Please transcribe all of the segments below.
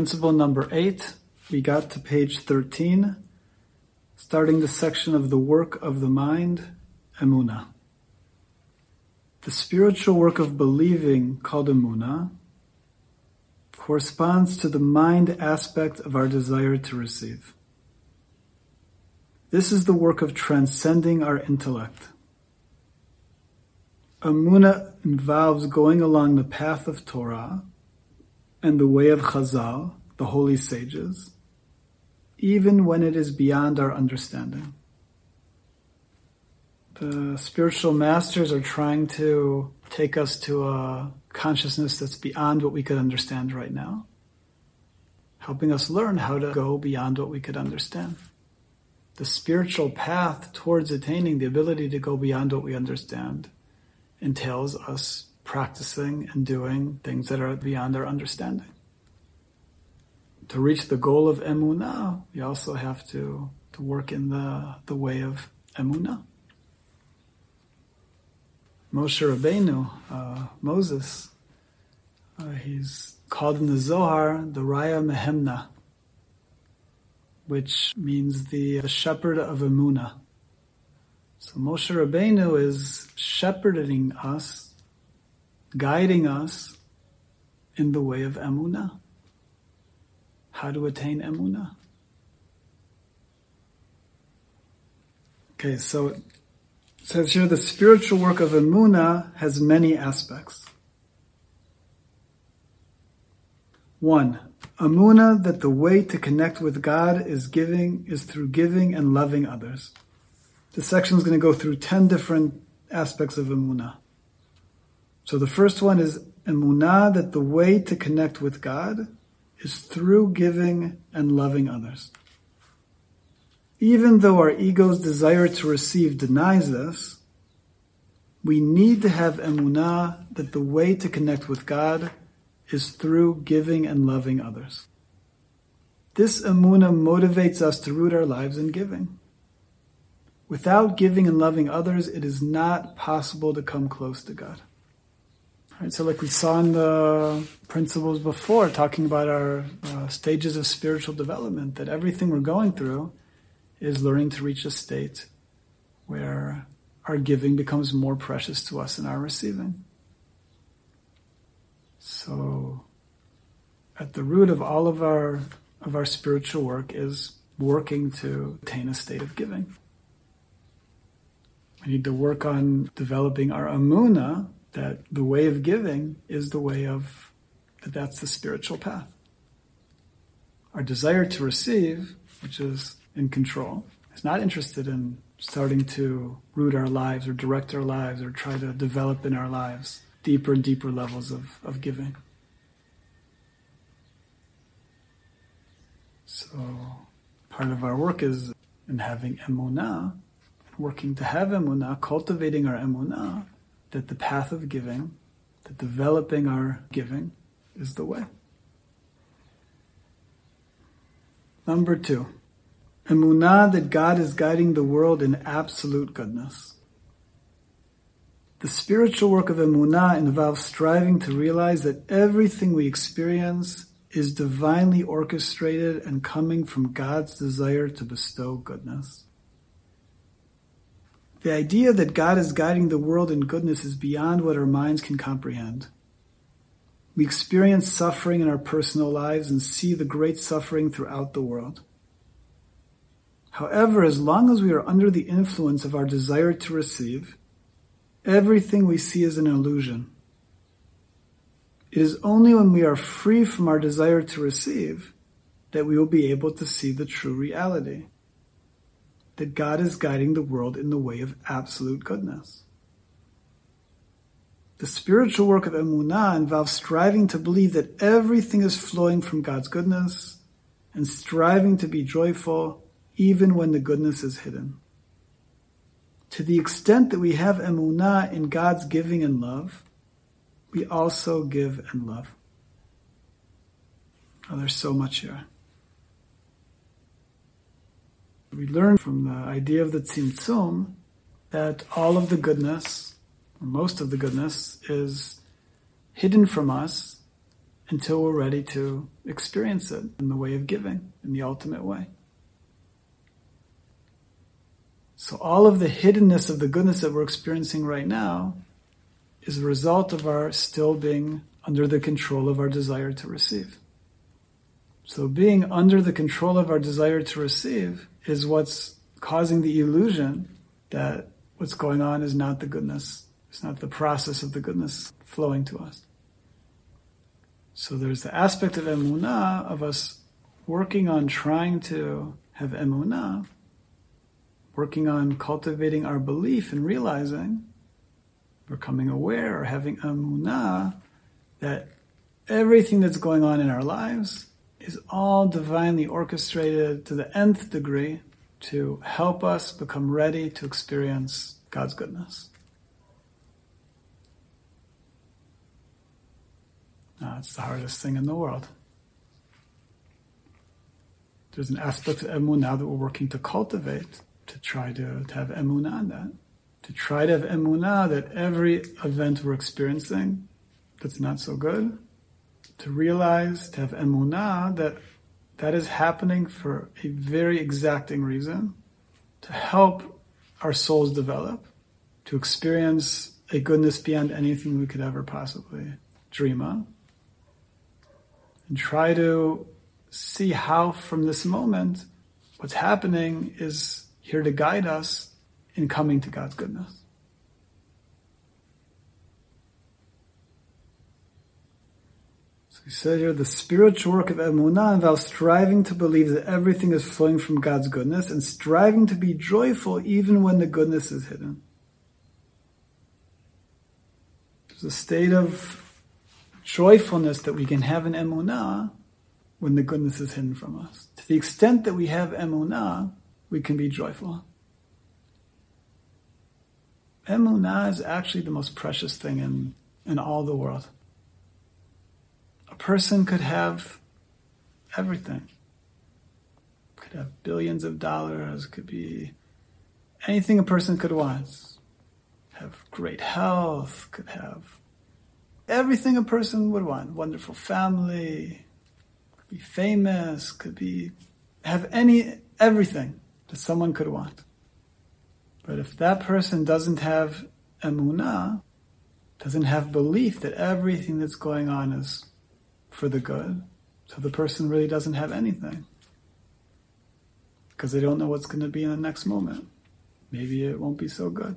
principle number 8. We got to page 13, starting the section of the work of the mind, Emunah. The spiritual work of believing, called Emunah, corresponds to the mind aspect of our desire to receive. This is the work of transcending our intellect. Emunah involves going along the path of Torah and the way of Chazal, the holy sages, even when it is beyond our understanding. The spiritual masters are trying to take us to a consciousness that's beyond what we could understand right now, helping us learn how to go beyond what we could understand. The spiritual path towards attaining the ability to go beyond what we understand entails us practicing and doing things that are beyond our understanding. To reach the goal of Emunah, we also have to work in the way of Emunah. Moshe Rabbeinu, Moses, he's called in the Zohar the Raya Mehemna, which means the shepherd of Emunah. So Moshe Rabbeinu is shepherding us, guiding us in the way of Emunah. How to attain Emunah. Okay, so it says here the spiritual work of Emunah has many aspects. 1. Emunah that the way to connect with God is through giving and loving others. This section is going to go through 10 different aspects of Emunah. So the first one is Emunah that the way to connect with God is through giving and loving others. Even though our ego's desire to receive denies this, we need to have Emunah that the way to connect with God is through giving and loving others. This Emunah motivates us to root our lives in giving. Without giving and loving others, it is not possible to come close to God. Right, so like we saw in the principles before, talking about our stages of spiritual development, that everything we're going through is learning to reach a state where our giving becomes more precious to us than our receiving. So at the root of all of our spiritual work is working to attain a state of giving. We need to work on developing our Emunah, that the way of giving is the way of, that's the spiritual path. Our desire to receive, which is in control, is not interested in starting to root our lives or direct our lives or try to develop in our lives deeper and deeper levels of giving. So part of our work is in having Emunah, working to have Emunah, cultivating our Emunah, that the path of giving, that developing our giving is the way. Number 2, Emunah that God is guiding the world in absolute goodness. The spiritual work of Emunah involves striving to realize that everything we experience is divinely orchestrated and coming from God's desire to bestow goodness. The idea that God is guiding the world in goodness is beyond what our minds can comprehend. We experience suffering in our personal lives and see the great suffering throughout the world. However, as long as we are under the influence of our desire to receive, everything we see is an illusion. It is only when we are free from our desire to receive that we will be able to see the true reality, that God is guiding the world in the way of absolute goodness. The spiritual work of Emunah involves striving to believe that everything is flowing from God's goodness and striving to be joyful even when the goodness is hidden. To the extent that we have Emunah in God's giving and love, we also give and love. Oh, there's so much here. We learn from the idea of the Tzimtzum that all of the goodness, or most of the goodness, is hidden from us until we're ready to experience it in the way of giving, in the ultimate way. So all of the hiddenness of the goodness that we're experiencing right now is a result of our still being under the control of our desire to receive. So being under the control of our desire to receive is what's causing the illusion that what's going on is not the goodness. It's not the process of the goodness flowing to us. So there's the aspect of emunah, of us working on trying to have emunah, working on cultivating our belief and realizing, becoming aware or having emunah, that everything that's going on in our lives is all divinely orchestrated to the nth degree to help us become ready to experience God's goodness. It's the hardest thing in the world. There's an aspect of emunah that we're working to cultivate, to try to have emunah in that. To try to have emunah that every event we're experiencing that's not so good, to realize, to have emunah that that is happening for a very exacting reason, to help our souls develop, to experience a goodness beyond anything we could ever possibly dream of, and try to see how from this moment what's happening is here to guide us in coming to God's goodness. So we said here, the spiritual work of emunah involves striving to believe that everything is flowing from God's goodness and striving to be joyful even when the goodness is hidden. There's a state of joyfulness that we can have in emunah when the goodness is hidden from us. To the extent that we have emunah, we can be joyful. Emunah is actually the most precious thing in all the world. A person could have everything. Could have billions of dollars, could be anything a person could want. Have great health, could have everything a person would want. Wonderful family, could be famous, could be have everything that someone could want. But if that person doesn't have emunah, doesn't have belief that everything that's going on is for the good, so the person really doesn't have anything. Because they don't know what's going to be in the next moment. Maybe it won't be so good.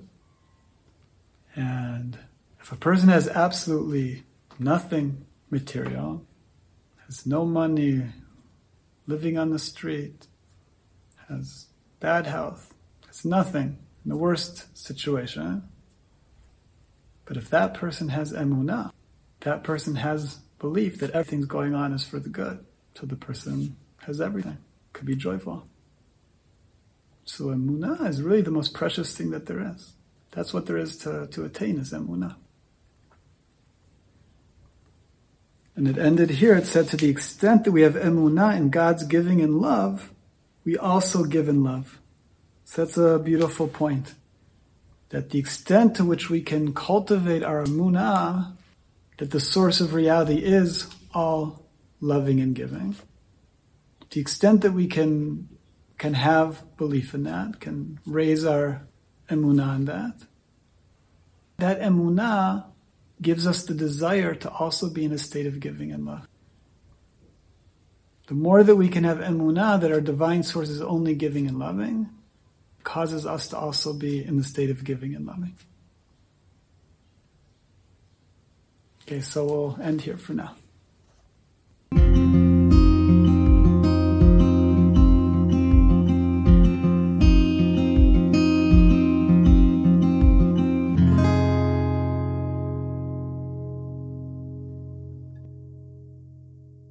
And if a person has absolutely nothing material, has no money, living on the street, has bad health, has nothing, in the worst situation. But if that person has emunah, that person has belief that everything's going on is for the good, so the person has everything, could be joyful. So emunah is really the most precious thing that there is. That's what there is to attain, is emunah. And it ended here, it said, to the extent that we have emunah in God's giving and love, we also give in love. So that's a beautiful point. That the extent to which we can cultivate our emunah, that the source of reality is all loving and giving. To the extent that we can have belief in that, can raise our emunah in that, that emunah gives us the desire to also be in a state of giving and love. The more that we can have emunah that our divine source is only giving and loving, causes us to also be in the state of giving and loving. Okay, so we'll end here for now.